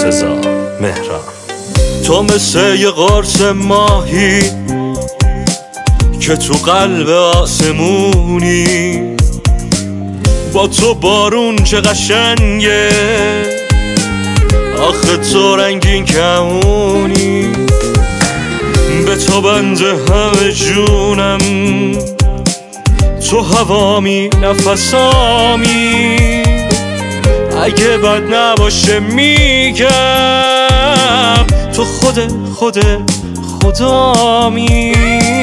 مرتضی مهران. تو مثل یه قرص ماهی که تو قلب آسمونی، با تو بارون چه قشنگه، آخه تو رنگین کمونی. به تو بنده همه جونم، تو هوامی نفسامی، اگه بد نباشه میگم تو خدامی.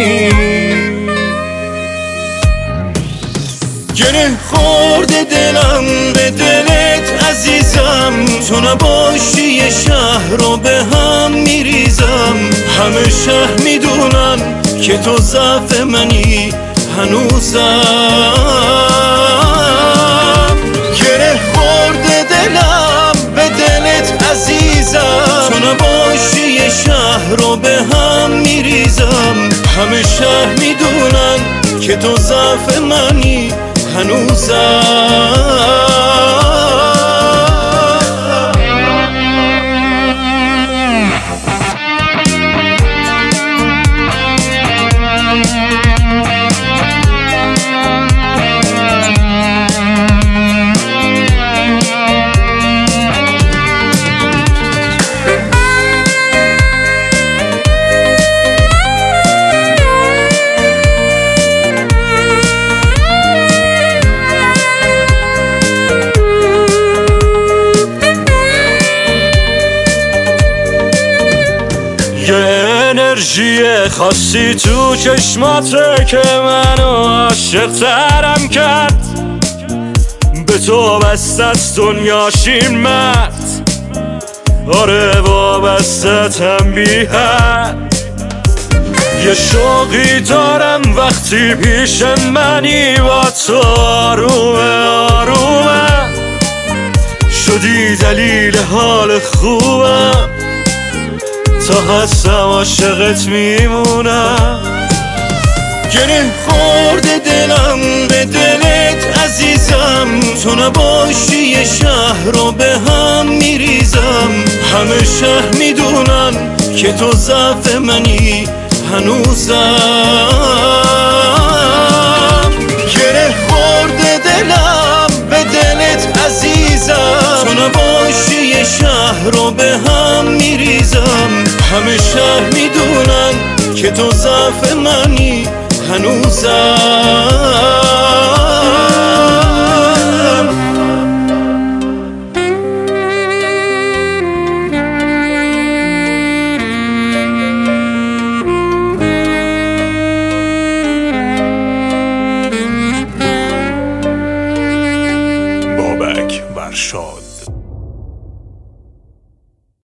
گره خورده دلم به دلت عزیزم، تو نباشی یه شهر رو به هم میریزم. همه شهر میدونن که تو ضعف منی هنوزم. گره خورده دلم به دلت عزیزم، تو نباشی یه شهر رو به هم میریزم. همه شهر میدونن که تو ضعف منی هنوزم. یه انرژی خاصی تو چشماته که منو عاشق ترم کرد. به تو بسته است دنیا شیرمت، آره وابسته‌تم بی حد. یه شوقی دارم وقتی پیش منی، با تو آرومه شدی دلیل حال خوبم. تا هستم عاشقت میمونم. گره خورده دلم به دلت عزیزم، تو نباشی یه شهر رو به هم میریزم. همه شهر میدونن که تو ضعف منی هنوزم. گره خورده دلم به دلت عزیزم، تو نباشی یه شهر رو به هم میریزم. همه شهر میدونن که تو ضعف منی هنوزم. بابک ورشاد.